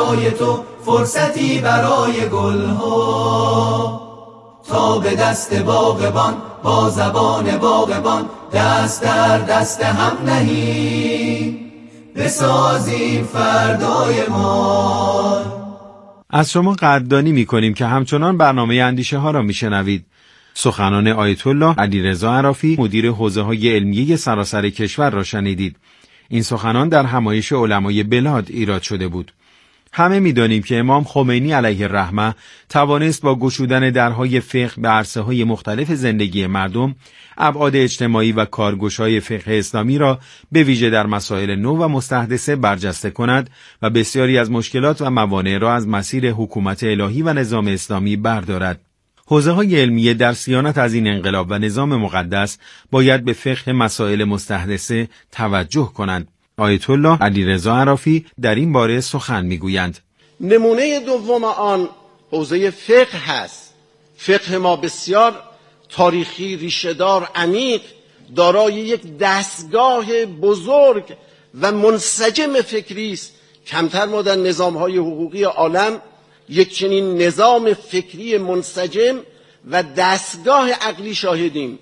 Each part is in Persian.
برای تو، فرصتی برای گلها. تا به دست باغبان با زبان باغبان دست در دست هم نهیم، بسازیم فردای ما. از شما قدردانی می‌کنیم که همچنان برنامه اندیشه ها را میشنوید. سخنان آیت الله علیرضا عرافی مدیر حوزه‌های علمیه سراسر کشور را شنیدید. این سخنان در همایش علمای بلاد ایراد شده بود. همه می‌دانیم که امام خمینی علیه الرحمه توانست با گشودن درهای فقه به عرصه‌های مختلف زندگی مردم، ابعاد اجتماعی و کارگشای فقه اسلامی را به ویژه در مسائل نو و مستحدثه برجسته کند و بسیاری از مشکلات و موانع را از مسیر حکومت الهی و نظام اسلامی بردارد. حوزه‌های علمیه در صیانت از این انقلاب و نظام مقدس باید به فقه مسائل مستحدثه توجه کنند. آیت الله علیرضا عرافی در این باره سخن میگویند. نمونه دوم آن حوزه فقه هست. فقه ما بسیار تاریخی، ریشه‌دار، عمیق، دارای یک دستگاه بزرگ و منسجم فکری است. کمتر ما در نظام‌های حقوقی عالم یک چنین نظام فکری منسجم و دستگاه عقلی شاهدیم.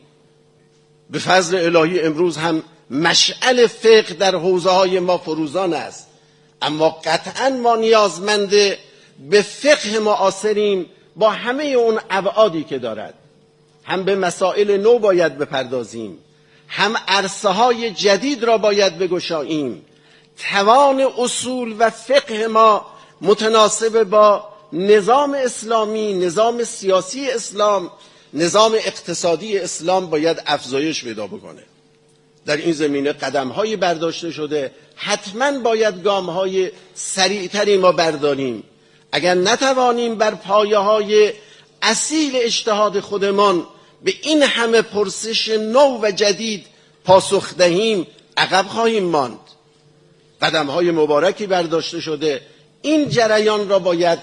به فضل الهی امروز هم مشعل فقه در حوزه‌های ما فروزان است، اما قطعاً ما نیازمند به فقه معاصریم با همه اون ابعادی که دارد. هم به مسائل نو باید بپردازیم، هم عرصه‌های جدید را باید بگشاییم. توان اصول و فقه ما متناسب با نظام اسلامی، نظام سیاسی اسلام، نظام اقتصادی اسلام باید افزایش پیدا بکنه. در این زمینه قدم‌های برداشته شده، حتما باید گام‌های سریعتری ما برداریم. اگر نتوانیم بر پایه‌های اصیل اجتهاد خودمان به این همه پرسش نو و جدید پاسخ دهیم، عقب خواهیم ماند. قدم‌های مبارکی برداشته شده، این جریان را باید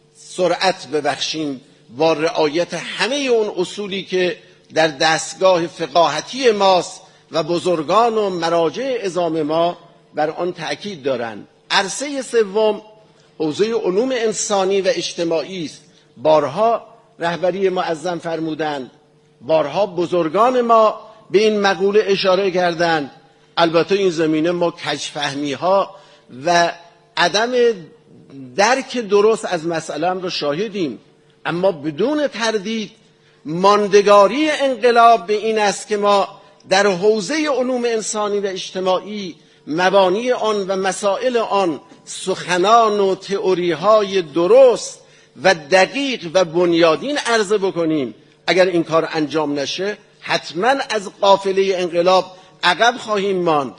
سرعت ببخشیم با رعایت همه اون اصولی که در دستگاه فقاهتی ماست و بزرگان و مراجع عظام ما بر آن تأکید دارند. عرصه سوم حوزه علوم انسانی و اجتماعی است. بارها رهبری معظم فرمودند، بارها بزرگان ما به این مقوله اشاره کردند. البته این زمینه ما کج‌فهمی‌ها و عدم درک درست از مسئله را شاهدیم، اما بدون تردید ماندگاری انقلاب به این است که ما در حوزه علوم انسانی و اجتماعی مبانی آن و مسائل آن سخنان و تئوری‌های درست و دقیق و بنیادین عرضه بکنیم. اگر این کار انجام نشه حتما از قافله انقلاب عقب خواهیم ماند.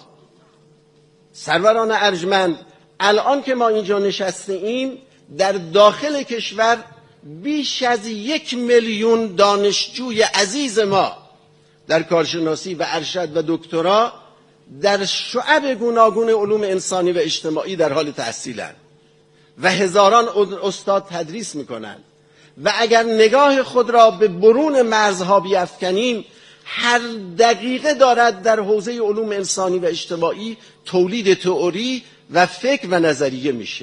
سروران ارجمند، الان که ما اینجا نشسته ایم، در داخل کشور بیش از 1 میلیون دانشجوی عزیز ما در کارشناسی و ارشد و دکترا در شعب گوناگون علوم انسانی و اجتماعی در حال تحصیلند و هزاران استاد تدریس میکنند و اگر نگاه خود را به برون مرزها بیفکنیم، هر دقیقه دارد در حوزه علوم انسانی و اجتماعی تولید تئوری و فکر و نظریه میشه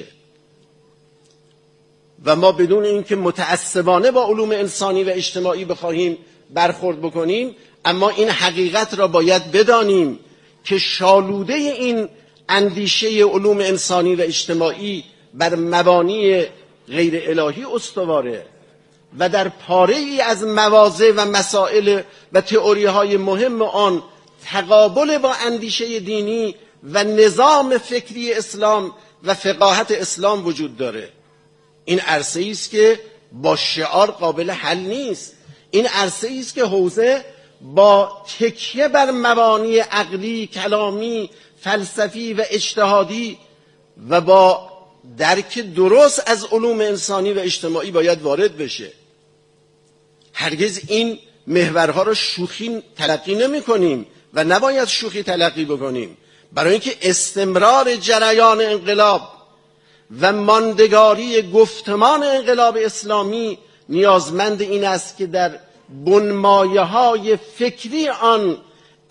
و ما بدون اینکه متعصبانه با علوم انسانی و اجتماعی بخواهیم برخورد بکنیم، اما این حقیقت را باید بدانیم که شالوده این اندیشه علوم انسانی و اجتماعی بر مبانی غیر الهی استواره و در پاره ای از مواضع و مسائل و تئوری های مهم آن تقابل با اندیشه دینی و نظام فکری اسلام و فقاهت اسلام وجود داره. این عرصه‌ای است که با شعار قابل حل نیست. این عرصه‌ای است که حوزه با تکیه بر مبانی عقلی، کلامی، فلسفی و اجتهادی و با درک درست از علوم انسانی و اجتماعی باید وارد بشه. هرگز این محورها را شوخی تلقی نمی کنیم و نباید شوخی تلقی بکنیم، برای اینکه استمرار جریان انقلاب و ماندگاری گفتمان انقلاب اسلامی نیازمند این است که در بنمایه‌های فکری آن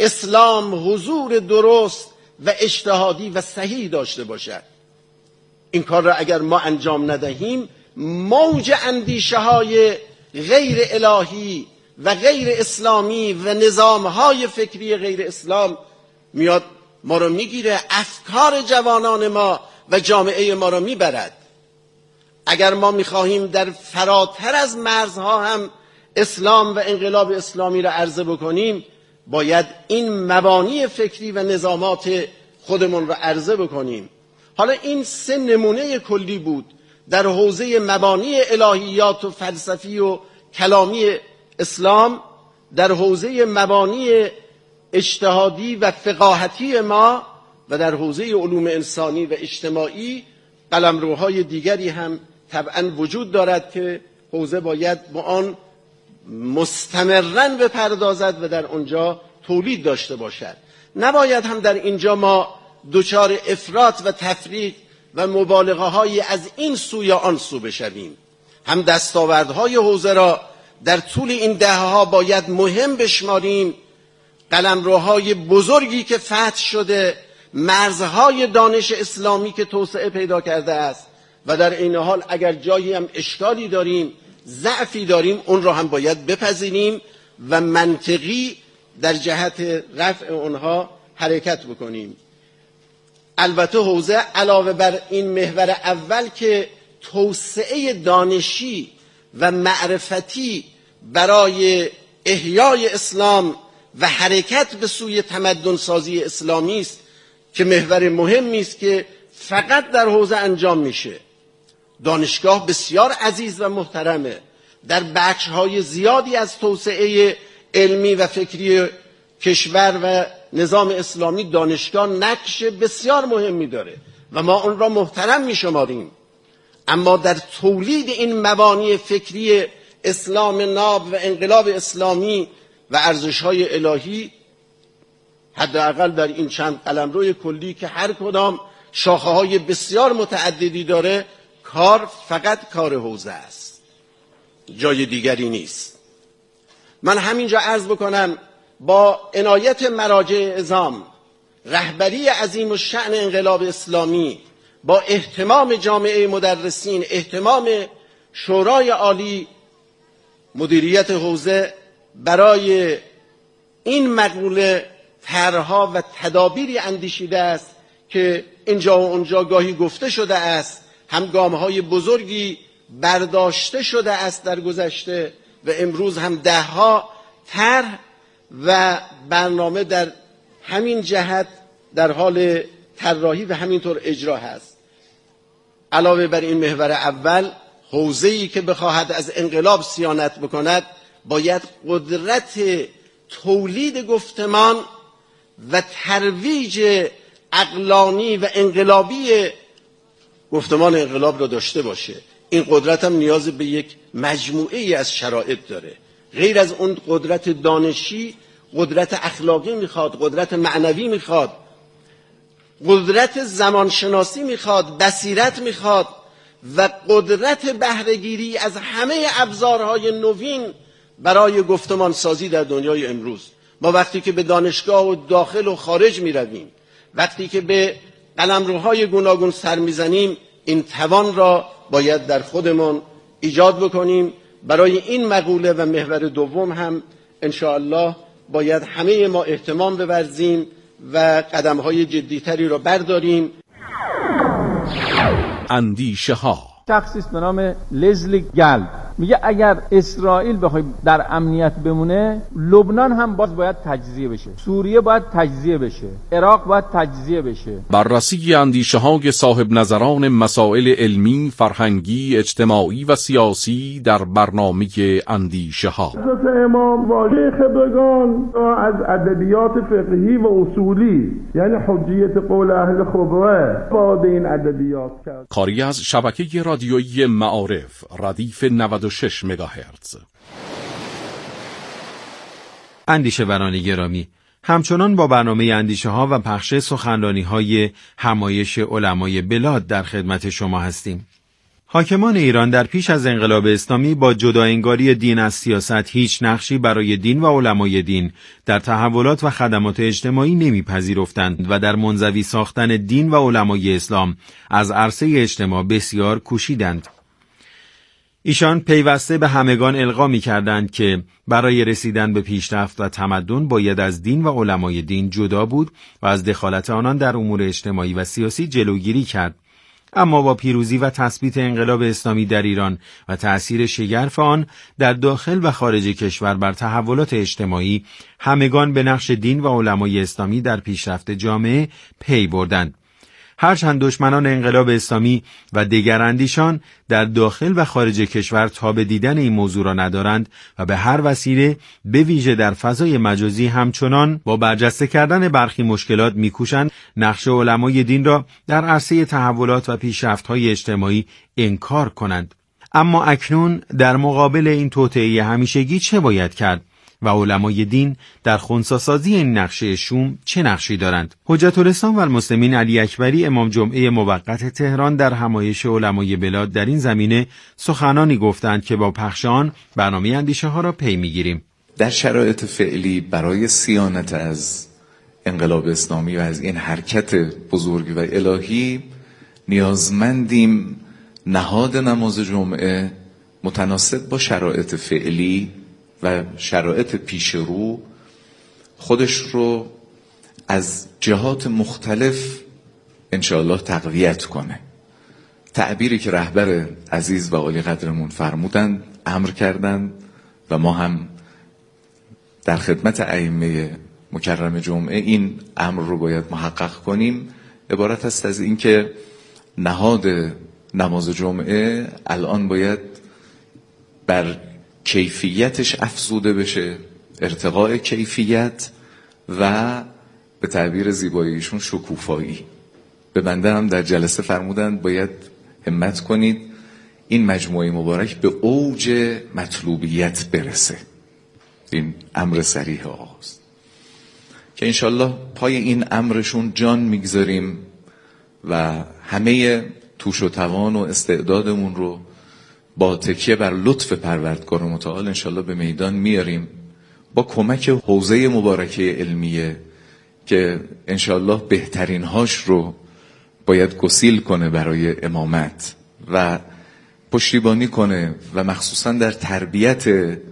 اسلام حضور درست و اجتهادی و صحیح داشته باشد. این کار را اگر ما انجام ندهیم، موج اندیشه های غیر الهی و غیر اسلامی و نظام های فکری غیر اسلام میاد ما رو میگیره، افکار جوانان ما و جامعه ما رو میبرد. اگر ما میخواهیم در فراتر از مرزها هم اسلام و انقلاب اسلامی را عرضه بکنیم، باید این مبانی فکری و نظامات خودمون را عرضه بکنیم. حالا این 3 نمونه کلی بود در حوزه مبانی الهیات و فلسفی و کلامی اسلام، در حوزه مبانی اجتهادی و فقاهتی ما، و در حوزه علوم انسانی و اجتماعی قلمروهای دیگری هم طبعا وجود دارد که حوزه باید با آن مستمراً بپردازد و در آنجا تولید داشته باشد. نباید هم در اینجا ما دچار افراط و تفریط و مبالغه های از این سو یا آن سو بشویم. هم دستاوردهای حوزه را در طول این دهه‌ها باید مهم بشماریم، قلمروهای بزرگی که فتح شده، مرزهای دانش اسلامی که توسعه پیدا کرده است، و در این حال اگر جایی هم اشکالی داریم، ضعفی داریم، اون را هم باید بپذیریم و منطقی در جهت رفع اونها حرکت بکنیم. البته حوزه علاوه بر این محور اول که توسعه دانشی و معرفتی برای احیای اسلام و حرکت به سوی تمدن سازی اسلامی است که محور مهمی است که فقط در حوزه انجام میشه. دانشگاه بسیار عزیز و محترمه، در بخش‌های زیادی از توسعه علمی و فکری کشور و نظام اسلامی دانشگاه نقش بسیار مهمی داره و ما اون را محترم میشماریم، اما در تولید این مبانی فکری اسلام ناب و انقلاب اسلامی و ارزش‌های الهی، حداقل در این چند قلمرو کلی که هر کدام شاخه‌های بسیار متعددی داره، کار فقط کار حوزه است، جای دیگری نیست. من همینجا عرض بکنم با عنایت مراجع اعظام، رهبری عظیم الشأن انقلاب اسلامی، با اهتمام جامعه مدرسین، اهتمام شورای عالی، مدیریت حوزه برای این مقوله طرح‌ها و تدابیری اندیشیده است که اینجا و اونجا گاهی گفته شده است، هم گام‌های بزرگی برداشته شده است در گذشته و امروز هم ده‌ها طرح و برنامه در همین جهت در حال طراحی و همینطور اجرا هست. علاوه بر این محور اول، حوزه‌ای که بخواهد از انقلاب صیانت بکند باید قدرت تولید گفتمان و ترویج عقلانی و انقلابی گفتمان انقلاب را داشته باشه. این قدرت هم نیاز به یک مجموعه ای از شرایط داره. غیر از اون قدرت دانشی، قدرت اخلاقی میخواد، قدرت معنوی میخواد، قدرت زمانشناسی میخواد، بصیرت میخواد و قدرت بهره‌گیری از همه ابزارهای نوین برای گفتمان سازی در دنیای امروز. ما وقتی که به دانشگاه و داخل و خارج میرویم، وقتی که به قلمروهای گوناگون سر میزنیم، این توان را باید در خودمون ایجاد بکنیم. برای این مقوله و محور دوم هم انشاءالله باید همه ما اهتمام بورزیم و قدم‌های جدی‌تری را برداریم. اندیشه ها. شخصی به نام لزلی گلد میگه اگر اسرائیل بخواد در امنیت بمونه، لبنان هم باید تجزیه بشه، سوریه باید تجزیه بشه، عراق باید تجزیه بشه. بررسی اندیشه های صاحب نظران مسائل علمی، فرهنگی، اجتماعی و سیاسی در برنامه اندیشه ها. حضرت امام واژه خبرگان از ادبیات فقهی و اصولی، یعنی حجیت قول اهل خبره، وارد این ادبیات کرد. کاری از شبکه رادیویی معارف، ردیف 96 مگاهرتز. اندیشه‌وران گرامی، همچنان با برنامه اندیشه ها و پخش سخنرانی های همایش علمای بلاد در خدمت شما هستیم. حاکمان ایران در پیش از انقلاب اسلامی با جداانگاری دین از سیاست هیچ نقشی برای دین و علمای دین در تحولات و خدمات اجتماعی نمیپذیرفتند و در منزوی ساختن دین و علمای اسلام از عرصه اجتماع بسیار کوشیدند. ایشان پیوسته به همگان القا می‌کردند که برای رسیدن به پیشرفت و تمدن باید از دین و علمای دین جدا بود و از دخالت آنان در امور اجتماعی و سیاسی جلوگیری کرد. اما با پیروزی و تثبیت انقلاب اسلامی در ایران و تأثیر شگرف آن در داخل و خارج کشور بر تحولات اجتماعی، همگان به نقش دین و علمای اسلامی در پیشرفت جامعه پی بردند. هرچند دشمنان انقلاب اسلامی و دگراندیشان در داخل و خارج کشور تاب دیدن این موضوع را ندارند و به هر وسیله به ویژه در فضای مجازی همچنان با برجسته کردن برخی مشکلات میکوشند نقش علمای دین را در عرصه تحولات و پیشرفت‌های اجتماعی انکار کنند. اما اکنون در مقابل این توطئه همیشگی چه باید کرد؟ و علمای دین در خنثی‌سازی این نقشه شوم چه نقشی دارند؟ حجت الاسلام و المسلمین علی اکبری امام جمعه موقت تهران در همایش علمای بلاد در این زمینه سخنانی گفتند که با پخش آن برنامه اندیشه ها را پی میگیریم. در شرایط فعلی برای صیانت از انقلاب اسلامی و از این حرکت بزرگ و الهی نیازمندیم نهاد نماز جمعه متناسب با شرایط فعلی و شرایط پیش رو خودش رو از جهات مختلف انشاءالله تقویت کنه. تعبیری که رهبر عزیز و عالی قدرمون فرمودند، امر کردند و ما هم در خدمت ائمه مکرم جمعه این امر رو باید محقق کنیم، عبارت است از این که نهاد نماز جمعه الان باید بر کیفیتش افزوده بشه، ارتقاء کیفیت و به تعبیر زیباییشون شکوفایی. به بنده هم در جلسه فرمودند باید همت کنید این مجموعه مبارک به اوج مطلوبیت برسه. این امر صریح آقاست که انشالله پای این امرشون جان میگذاریم و همه توش و توان و استعدادمون رو با تکیه بر لطف پروردگار متعال انشالله به میدان میاریم با کمک حوزه مبارکه علمیه که انشالله بهترین هاش رو باید گسیل کنه برای امامت و پشتیبانی کنه و مخصوصا در تربیت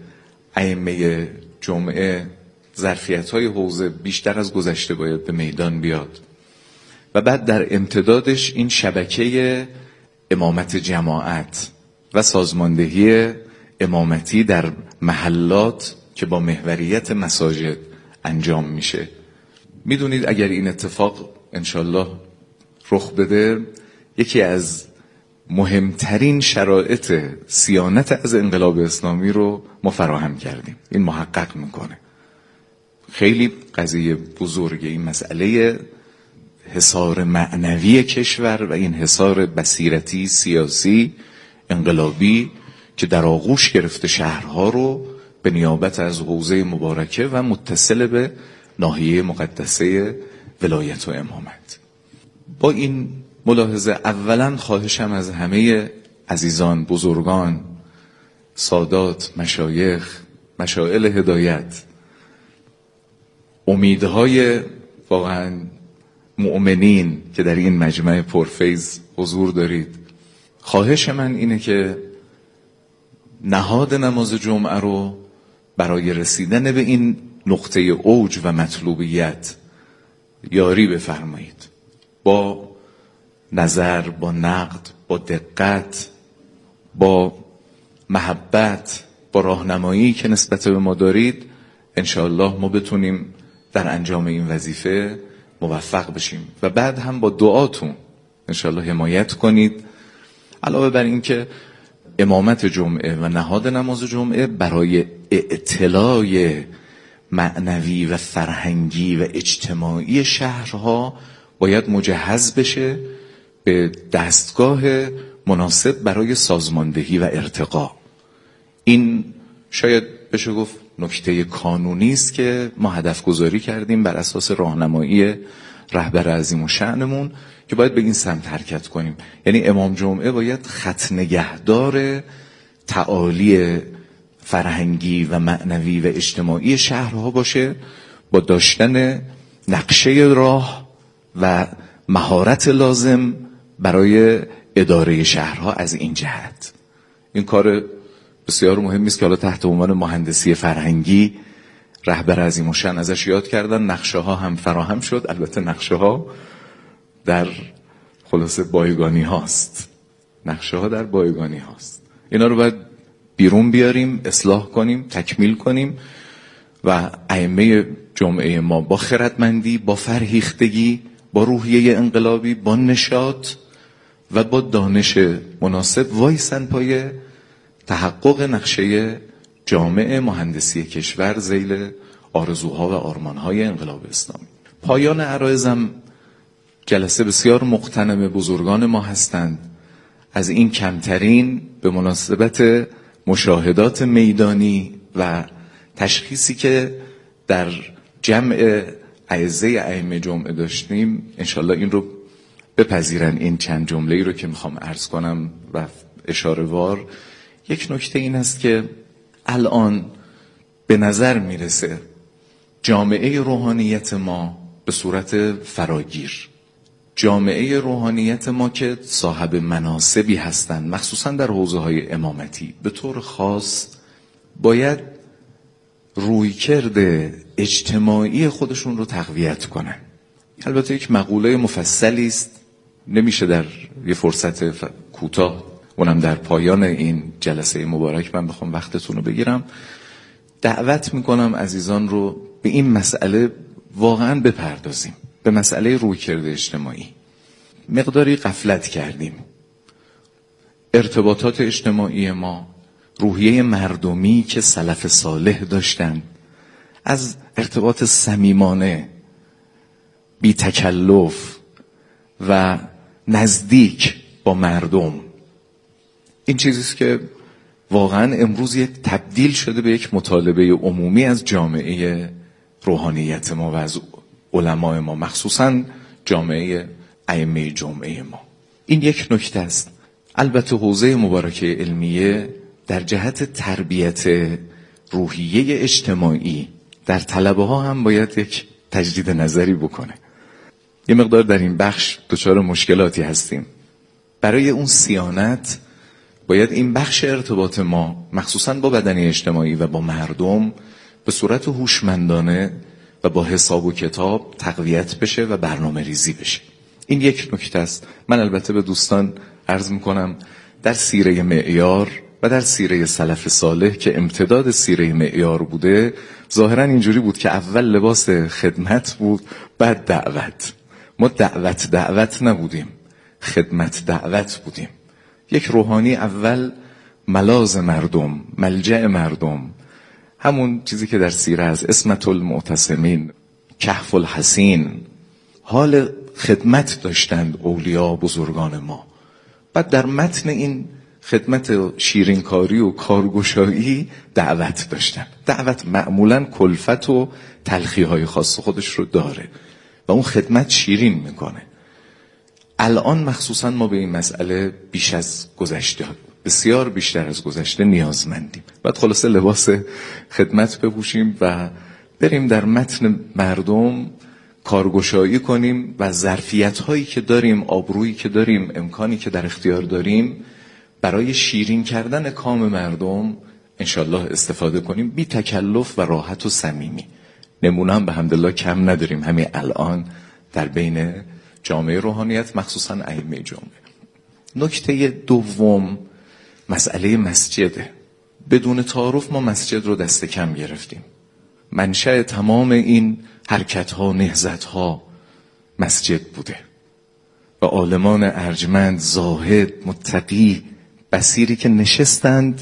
ائمه جمعه ظرفیت‌های حوزه بیشتر از گذشته باید به میدان بیاد و بعد در امتدادش این شبکه امامت جماعت و سازماندهی امامتی در محلات که با محوریت مساجد انجام میشه. میدونید اگر این اتفاق انشالله رخ بده یکی از مهمترین شرایط صیانت از انقلاب اسلامی رو ما فراهم کردیم. این محقق میکنه. خیلی قضیه بزرگه این مسئله حصار معنوی کشور و این حصار بصیرتی سیاسی انقلابی که در آغوش گرفته شهرها رو به نیابت از حوزه مبارکه و متصل به ناحیه مقدسه ولایت و امامت. با این ملاحظه اولا خواهشم از همه عزیزان، بزرگان، سادات، مشایخ، مشائل هدایت، امیدهای واقعا مؤمنین که در این مجمع پرفیض حضور دارید، خواهش من اینه که نهاد نماز جمعه رو برای رسیدن به این نقطه اوج و مطلوبیت یاری بفرمایید. با نظر، با نقد، با دقت، با محبت، با راهنمایی که نسبت به ما دارید انشاءالله ما بتونیم در انجام این وظیفه موفق بشیم و بعد هم با دعاتون انشاءالله حمایت کنید. علاوه بر این که امامت جمعه و نهاد نماز جمعه برای اطلاع معنوی و فرهنگی و اجتماعی شهرها باید مجهز بشه به دستگاه مناسب برای سازماندهی و ارتقا. این شاید بشه گفت نکته کانونی است که ما هدف گذاری کردیم بر اساس راهنمایی رهبر عظیم و شأنمون که باید به این سمت حرکت کنیم. یعنی امام جمعه باید خط نگهدار تعالی فرهنگی و معنوی و اجتماعی شهرها باشه، با داشتن نقشه راه و مهارت لازم برای اداره شهرها. از این جهت این کار بسیار مهمی است که حالا تحت عنوان مهندسی فرهنگی رهبر عظیم الشأن ازش یاد کردن. نقشه ها هم فراهم شد، البته نقشه ها در خلاصه بایگانی هاست، نقشه ها در بایگانی هاست. اینا رو باید بیرون بیاریم، اصلاح کنیم، تکمیل کنیم و ائمه جمعه ما با خردمندی، با فرهیختگی، با روحیه انقلابی، با نشاط و با دانش مناسب وایسن پای تحقق نقشه جامع مهندسی کشور ذیل آرزوها و آرمانهای انقلاب اسلامی. پایان عرایزم جلسه بسیار مغتنم بزرگان ما هستند. از این کمترین به مناسبت مشاهدات میدانی و تشخیصی که در جمع اعزه ائمه جمعه داشتیم انشالله این رو بپذیرن. این چند جمله‌ای رو که میخوام عرض کنم و اشاره وار، یک نکته این است که الان به نظر میرسه جامعه روحانیت ما به صورت فراگیر، جامعه روحانیت ما که صاحب مناصبی هستند مخصوصا در حوزه‌های امامتی به طور خاص باید رویکرد اجتماعی خودشون رو تقویت کنن. البته یک مقوله مفصلی است، نمیشه در یه فرصت کوتاه اونم در پایان این جلسه مبارک من بخوام وقتتون رو بگیرم. دعوت میکنم عزیزان رو به این مسئله واقعا بپردازیم، به مسئله رویکرد اجتماعی. مقداری غفلت کردیم. ارتباطات اجتماعی ما، روحیه مردمی که سلف صالح داشتن، از ارتباط صمیمانه، بی تکلف و نزدیک با مردم، این چیزیست که واقعا امروز یک تبدیل شده به یک مطالبه عمومی از جامعه روحانیت ما و از علمای ما، مخصوصا جامعه ائمه جمعه ما. این یک نکته است. البته حوزه مبارکه علمیه در جهت تربیت روحیه اجتماعی در طلبه ها هم باید یک تجدید نظری بکنه. یه مقدار در این بخش دچار مشکلاتی هستیم. برای اون صیانت باید این بخش ارتباط ما مخصوصا با بدن اجتماعی و با مردم به صورت هوشمندانه و با حساب و کتاب تقویت بشه و برنامه ریزی بشه. این یک نکته است. من البته به دوستان عرض میکنم در سیره معیار و در سیره سلف صالح که امتداد سیره معیار بوده، ظاهرا اینجوری بود که اول لباس خدمت بود بعد دعوت. ما دعوت نبودیم، خدمت دعوت بودیم. یک روحانی اول ملاذ مردم، ملجأ مردم، همون چیزی که در سیره از اسمت المعتصمین، کهف الحسین، حال خدمت داشتند اولیا بزرگان ما. بعد در متن این خدمت شیرینکاری و کارگشایی دعوت داشتن. دعوت معمولاً کلفت و تلخی‌های خاص خودش رو داره و اون خدمت شیرین میکنه. الان مخصوصاً ما به این مسئله بیش از گذشته، بسیار بیشتر از گذشته نیازمندیم. بعد خلاصه لباس خدمت بپوشیم و بریم در متن مردم کارگشایی کنیم و ظرفیت هایی که داریم، آبرویی که داریم، امکانی که در اختیار داریم برای شیرین کردن کام مردم انشالله استفاده کنیم، بی تکلف و راحت و صمیمی. نمونه هم به حمدالله کم نداریم همین الان در بین جامعه روحانیت، مخصوصا ائمه جمعه. نکته دوم مسئله مسجده. بدون تعارف ما مسجد رو دست کم گرفتیم. منشأ تمام این حرکت ها، نهضت ها مسجد بوده و عالمان ارجمند، زاهد، متقی، بصیری که نشستند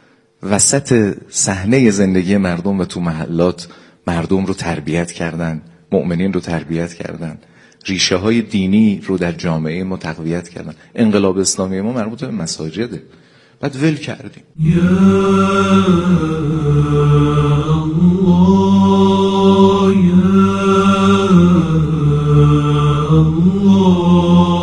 وسط صحنه زندگی مردم و تو محلات مردم رو تربیت کردند، مؤمنین رو تربیت کردند، ریشه های دینی رو در جامعه ما تقویت کردند. انقلاب اسلامی ما مربوط به مساجده. بعد ول کردیم. یا الله یا الله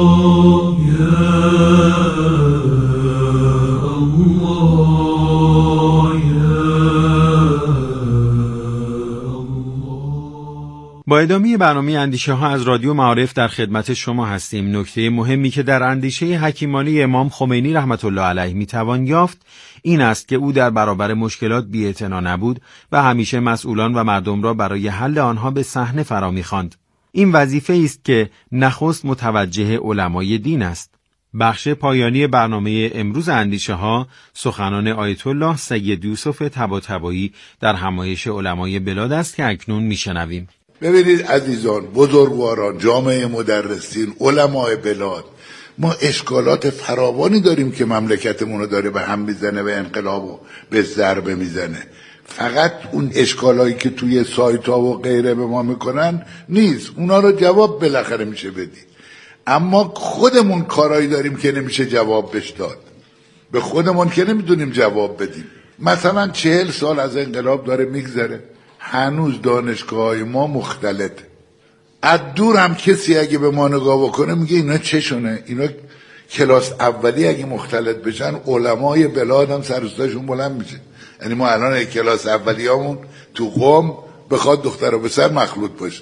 با ادامه برنامه اندیشه ها از رادیو معارف در خدمت شما هستیم. نکته مهمی که در اندیشه حکیمانه امام خمینی رحمت الله علیه میتوان یافت این است که او در برابر مشکلات بی‌اعتنا نبود و همیشه مسئولان و مردم را برای حل آنها به صحنه فرا می‌خواند. این وظیفه است که نخست متوجه علمای دین است. بخش پایانی برنامه امروز اندیشه ها سخنان آیت الله سید یوسف طباطبایی در همایش علمای بلاد است که اکنون میشنویم. ببینید عزیزان، بزرگواران، جامعه مدرسین، علمای بلاد، ما اشکالات فراوانی داریم که مملکتمون رو داره به هم میزنه و انقلاب رو به ضربه میزنه. فقط اون اشکالایی که توی سایت ها و غیره به ما میکنن نیست، اونا رو جواب بالاخره میشه بدی. اما خودمون کارایی داریم که نمیشه جواب بهش داد، به خودمون که نمیدونیم جواب بدیم. مثلا 40 سال از انقلاب داره میگذره، هنوز دانشگاه‌های ما مختلطه. از دور هم کسی اگه به ما نگاه بکنه میگه اینا چه شونه، اینا کلاس اولی اگه مختلط بشن علمای بلاد هم سر و صداشون بلند میشه. یعنی ما الان کلاس اولیامون تو قم بخواد دختر و پسر مخلوط باشه،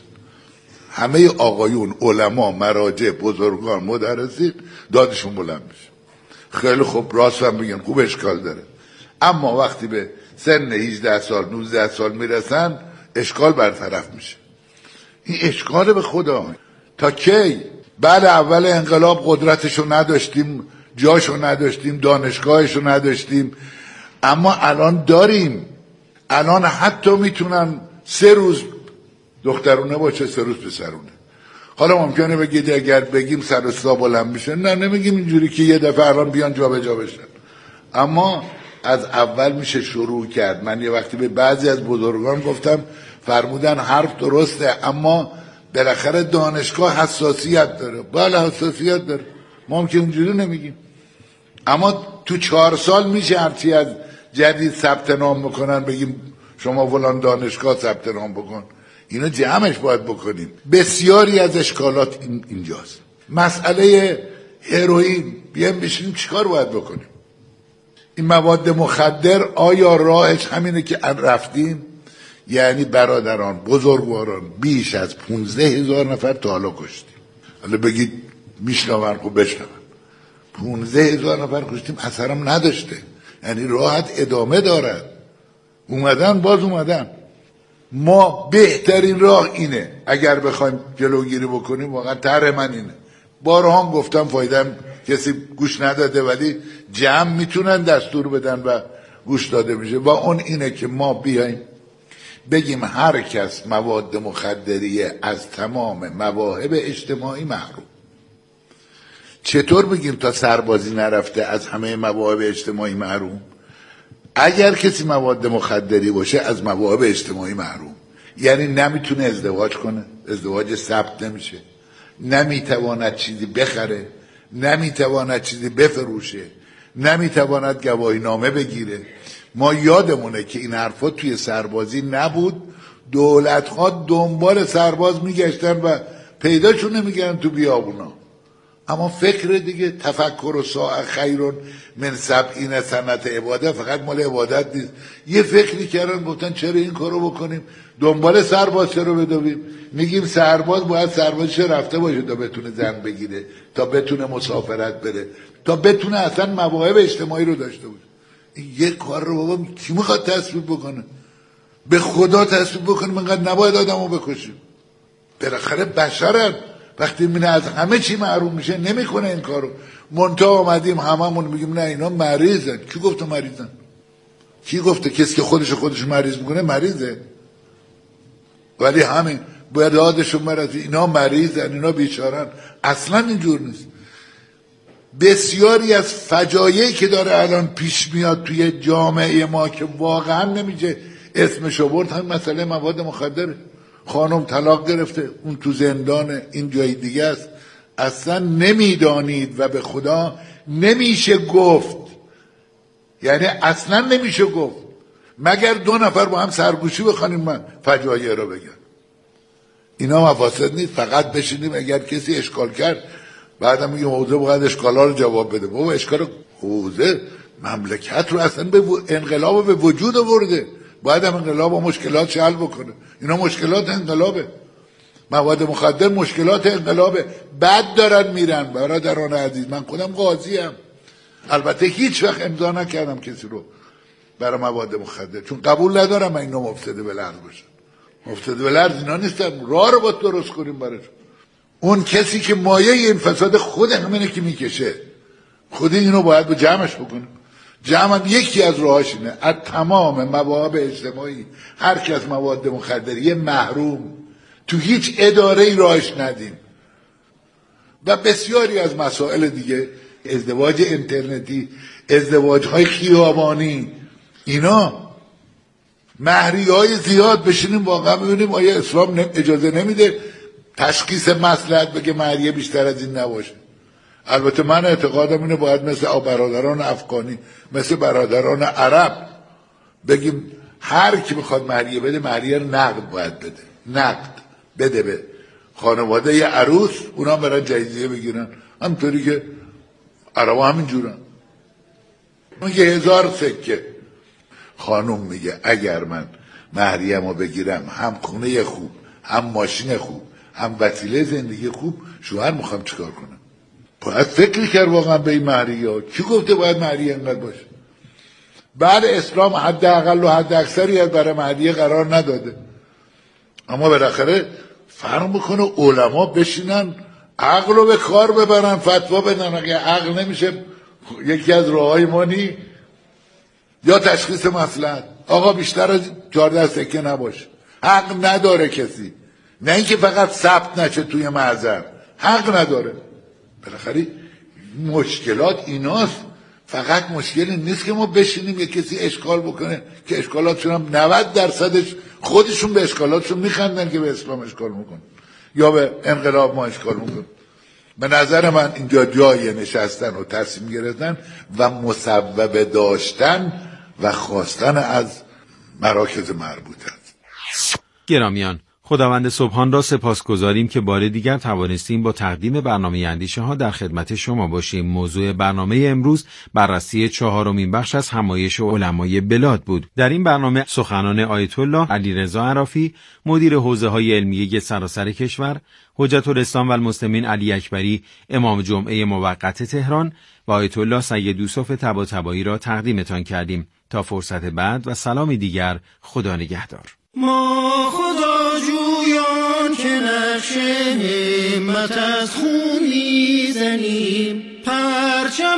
همه آقایون علما، مراجع، بزرگان، مدرسین دادشون بلند میشه. خیلی خوب، راست هم میگن، خوب، اشکال داره. اما وقتی به سن 18 سال 19 سال میرسن اشکال برطرف میشه. این اشکال به خدا تا کی؟ بعد اول انقلاب قدرتشو نداشتیم، جاشو نداشتیم، دانشگاهشو نداشتیم، اما الان داریم. الان حتی میتونن 3 روز دخترونه باشه، 3 روز پسرونه. حالا ممکنه بگید اگر بگیم سر و صدا بلند میشه، نه نمیگیم اینجوری که یه دفعه الان بیان جا به جا بشن، اما از اول میشه شروع کرد. من یه وقتی به بعضی از بزرگان گفتم، فرمودن حرف درسته اما بالاخره دانشگاه حساسیت داره. بله حساسیت داره، ما هم که اونجوری نمیگیم، اما تو 4 سال میشه هرچی از جدید ثبت نام بکنن بگیم شما فلان دانشگاه ثبت نام بکن. اینا جمعش باید بکنیم. بسیاری از اشکالات اینجاست. مسئله هروئین، بیایم بشینیم چیکار باید بکنیم؟ این مواد مخدر آیا راهش همینه که رفتیم؟ یعنی برادران، بزرگواران، بیش از 15,000 نفر تا حالا کشتیم. حالا بگید میشنون، خب بشنون. 15,000 نفر کشتیم، اثرم نداشته، یعنی راحت ادامه دارد. اومدن باز اومدن. ما بهترین راه اینه اگر بخوایم جلوگیری بکنیم، واقعا طرح من اینه. بارها هم گفتم، فایده کسی گوش نداده، ولی جمع میتونن دستور بدن و گوش داده میشه. و اون اینه که ما بیایم بگیم هر کس مواد مخدریه از تمام مواهب اجتماعی محروم. چطور بگیم تا سربازی نرفته از همه مواهب اجتماعی محروم؟ اگر کسی مواد مخدری باشه از مواهب اجتماعی محروم، یعنی نمیتونه ازدواج کنه، ازدواج ثبت نمیشه، نمیتواند چیزی بخره، نمیتواند چیزی بفروشه، نمیتواند گواهی نامه بگیره. ما یادمونه که این حرفا توی سربازی نبود، دولت‌ها دنبال سرباز میگشتن و پیداشون نمیگردن تو بیابونا. اما فکر دیگه، تفکر و ساعه خیرون من 70 سنت عبادت، فقط مال عبادت نیست. یه فکری کردن، گفتن چرا این کارو بکنیم، دنبال سرباز چرا بدویم؟ میگیم سرباز باید سربازش رفته باشه تا بتونه زن بگیره، تا بتونه مسافرت بره، تا بتونه اصلا مواهب اجتماعی رو داشته باشه. یه کار رو بابا کی میخواد تصویب بکنه؟ به خدا تصویب بکنیم اینقدر نباید آدمو بکشیم. بالاخره بشرن، وقتی میبینه از همه چی محروم میشه نمیکنه این کارو. منتها آمدیم هممون میگیم نه اینا مریضن. کی گفته مریضن؟ کی گفته؟ کسی که خودش مریض میکنه مریضه. ولی همین باید یادشون برسه اینا مریضن، اینا بیچارن. اصلا اینجور نیست. بسیاری از فجایعی که داره الان پیش میاد توی جامعه ما که واقعا نمیشه اسمشو برد، همین مسئله مواد مخدره. خانم طلاق گرفته، اون تو زندان، این جای دیگه است. اصلا نمیدانید و به خدا نمیشه گفت، یعنی اصلا نمیشه گفت مگر 2 نفر با هم سرگوشی بخوانیم من فجایع رو بگم. اینا مفاسد نیست، فقط بشینیم اگر کسی اشکال کرد بعدم میگیم حوزه باید اشکالا رو جواب بده. بابا اشکال حوزه مملکت رو اصلا به انقلاب به وجود آورده، باید هم انقلاب و مشکلات حل بکنه. اینا مشکلات انقلابه. مواد مخدر مشکلات انقلاب بد دارن میرن. برادران عزیز، من خودم قاضیم، البته هیچ وقت امضا نکردم کسی رو برای مواد مخدر، چون قبول ندارم من اینو مفسد بلند باشن. مفسد بلند اینا نیستن، راه رو باید درست کنیم براشون. اون کسی که مایه این فساد خود همینه که میکشه، خود اینو باید به جمعش بکنیم. جمع هم یکی از راهاش اینه، از تمام مواد اجتماعی هر کی از مواد مخدری محروم، تو هیچ اداره‌ای راهش ندیم. و بسیاری از مسائل دیگه، ازدواج اینترنتی، ازدواج‌های خیابانی، اینا مهریه‌های زیاد بشینیم واقعا ببینیم آیا اسلام اجازه نمیده تشخیص مصلحت بگه مهریه بیشتر از این نباشه. البته من اعتقادم اینه باید مثل برادران افغانی، مثل برادران عرب بگیم هر کی بخواد مهریه بده، مهریه نقد باید بده، نقد بده به خانواده یه عروس، اونا برن جایزه بگیرن، همطوری که عربا همین جورن. میگه 1000 سکه. خانم میگه اگر من مهریه‌مو بگیرم، هم خونه خوب، هم ماشین خوب، هم وسیله زندگی خوب، شوهر میخوام چیکار کنم؟ باید فکر کرد واقعا به این مهریه. کی گفته باید مهریه انقدر باشه؟ بعد اسلام حداقل و حد اکثری از برای مهریه قرار نداده، اما بالاخره فرق میکنه علما بشینن عقل رو به کار ببرن، فتوا بدن. اگه عقل نمیشه یکی از راههای مانی یا تشخیص مصلحت، آقا بیشتر از 14 سکه نباشه. حق نداره کسی، نه اینکه فقط ثبت نشه توی محضر، حق نداره. بالاخره مشکلات ایناست. فقط مشکلی نیست که ما بشینیم یه کسی اشکال بکنه که اشکالاتشون هم 90% خودشون به اشکالاتشون میخندن که به اسلام اشکال میکنن یا به انقلاب ما اشکال میکنن. به نظر من اینجا جای نشستن و تصمیم گرفتن و مصوبه داشتن و خواستن از مراکز مربوط است. گرامیان، خداوند سبحان را سپاسگزاریم که بار دیگر توانستیم با تقدیم برنامه اندیشه ها در خدمت شما باشیم. موضوع برنامه امروز بررسی 4مین بخش از همایش علمای بلاد بود. در این برنامه سخنان آیت الله علیرضا عرافی، مدیر حوزه های علمیه سراسر کشور، حجت الاسلام و المسلمین علی اکبری، امام جمعه موقت تهران و آیت الله سید یوسف طباطبایی را تقدیمتان کردیم. تا فرصت بعد و سلامی دیگر، خدا نگهدار. ما خدا جویان که نقش همت از خون میزنیم، پرچم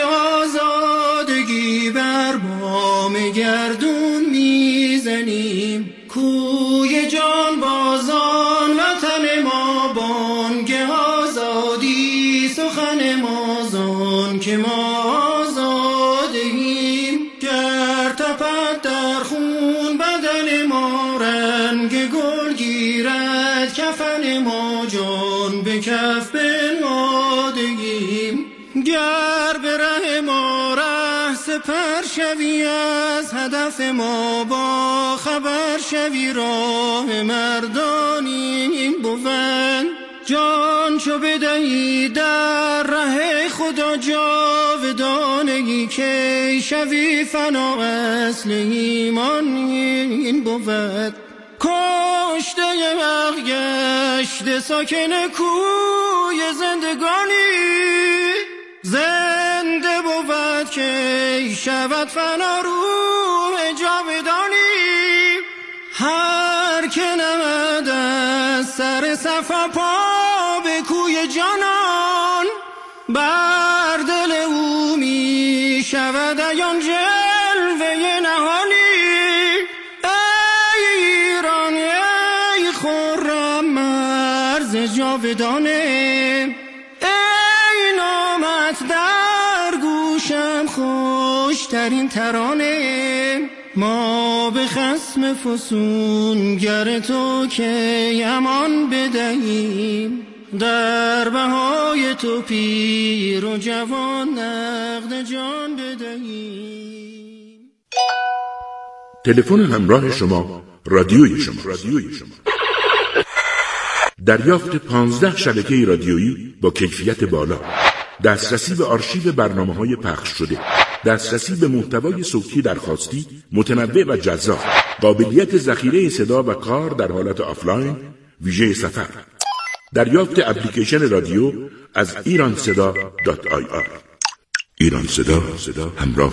آزادگی بر بام گردون میزنیم. کوی جان بازان وطن ما، بانگ آزادی سخن ما زان که ما آزادیم. گر تپد در خون بدن ما، رنگ گل گیرد کفن ما، جان به کف بنهادگیم. گر به ره ما ره سپر شوی، از هدف ما با خبر شوی، راه مردانیم بود. جان چو بدهی در ره خدا، جاودانگی که شوی فنا، اصل ایمان این بود. کشته حق گشته ساکن کوی زندگانی، زنده بود که شود فنا روح جاودانی. هر که نمد از سر صفا پا به کوی جانان، بر دل او می شود عیان جلوه نهانی. ای ایران ای خرم مرز جاودانه، ای نامت در گوشم خوشترین ترانه. ما به خصم فسونگر تو که امان بدهیم، در بهای تو پیر و جوان نقد جان بدهیم. تلفن همراه شما رادیوی شما. دریافت 15 شبکه رادیویی با کیفیت بالا، دسترسی به آرشیو برنامه‌های پخش شده، دسترسی به محتوای صوتی درخواستی متنوع و جذاب، قابلیت ذخیره صدا و کار در حالت آفلاین ویژه سفر. دریافت اپلیکیشن رادیو از ایرانصدا.ir. ایرانصدا همراه